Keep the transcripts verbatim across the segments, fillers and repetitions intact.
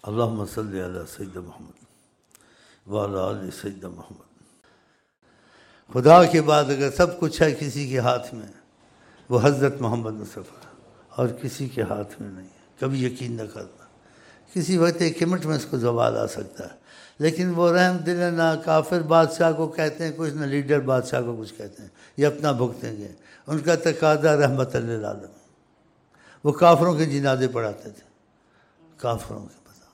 اللہم صلی علی سیدنا محمد وعلی آل سیدنا محمد۔ خدا کے بعد اگر سب کچھ ہے کسی کے ہاتھ میں وہ حضرت محمد مصطفیٰ، اور کسی کے ہاتھ میں نہیں ہے۔ کبھی یقین نہ کرنا، کسی وقت ایک منٹ میں اس کو زوال آ سکتا ہے، لیکن وہ رحم دل نہ کافر بادشاہ کو کہتے ہیں کچھ، نہ لیڈر بادشاہ کو کچھ کہتے ہیں، یہ اپنا بھگتیں گے۔ ان کا تقاضا رحمت للعالمین۔ وہ کافروں کے جنازے پڑھاتے تھے، کافروں کے، پتہ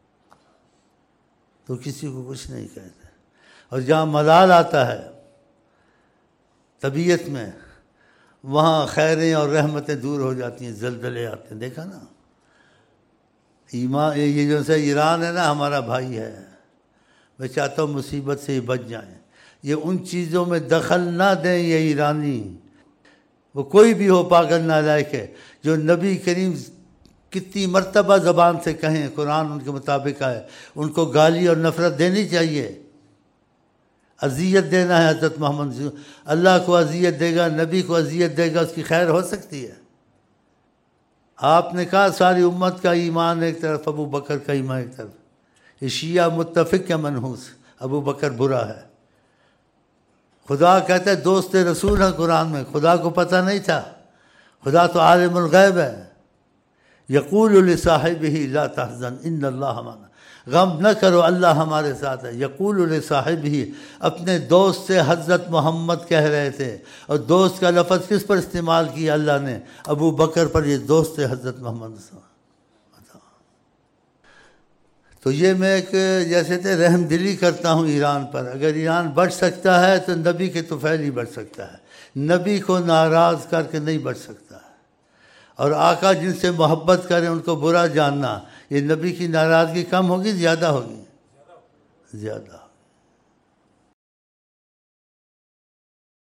تو کسی کو کچھ نہیں کہتے۔ اور جہاں ملال آتا ہے طبیعت میں، وہاں خیریں اور رحمتیں دور ہو جاتی ہیں، زلزلے آتے ہیں۔ دیکھا نا، ایمان یہ جو سے ایران ہے نا، ہمارا بھائی ہے، میں چاہتا ہوں مصیبت سے یہ بچ جائیں، یہ ان چیزوں میں دخل نہ دیں۔ یہ ایرانی، وہ کوئی بھی ہو پاگل نالائق ہے، جو نبی کریم کتنی مرتبہ زبان سے کہیں، قرآن ان کے مطابق آئے، ان کو گالی اور نفرت دینی چاہیے۔ اذیت دینا ہے حضرت محمد سے، اللہ کو اذیت دے گا، نبی کو اذیت دے گا، اس کی خیر ہو سکتی ہے؟ آپ نے کہا ساری امت کا ایمان ایک طرف، ابو بکر کا ایمان ایک طرف۔ یہ شیعہ متفق یا منحوس، ابو بکر برا ہے۔ خدا کہتا ہے دوست رسول ہے قرآن میں، خدا کو پتہ نہیں تھا، خدا تو عالم الغیب ہے۔ یقول لصاحبہ لا تحزن ان اللہ معنا، غم نہ کرو اللہ ہمارے ساتھ ہے۔ یقول لصاحبہ، اپنے دوست سے حضرت محمد کہہ رہے تھے، اور دوست کا لفظ کس پر استعمال کیا اللہ نے؟ ابو بکر پر۔ یہ دوست ہے حضرت محمد صلی اللہ علیہ وسلم۔ تو یہ میں ایک جیسے تھے رحم دلی کرتا ہوں ایران پر۔ اگر ایران بچ سکتا ہے تو نبی کے طفیل ہی بچ سکتا ہے، نبی کو ناراض کر کے نہیں بچ سکتا ہے۔ اور آقا جن سے محبت کریں ان کو برا جاننا، یہ نبی کی ناراضگی کم ہوگی زیادہ ہوگی؟ زیادہ۔